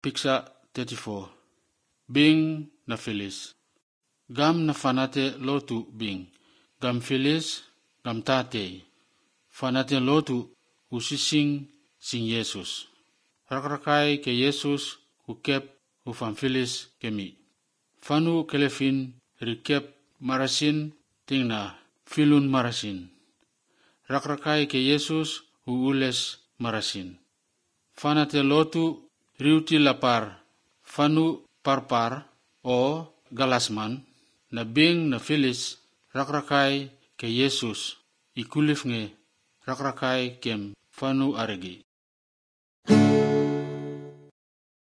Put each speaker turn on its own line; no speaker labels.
Piksa 34. Bing na Filis. Gam na fanate lotu bing. Gam Filis, gam tate. Fanate lotu usising sing Yesus. Rakrakai ke Yesus ukep ufam Filis kemi. Fanu kelefin rikep marasin tingna filun marasin. Rakrakai ke Yesus uules marasin. Fanate lotu riuti lapar, fanu parpar o galasman, na bing na Filis rakrakai ke Yesus ikulif nge rakrakai kem fanu arigi.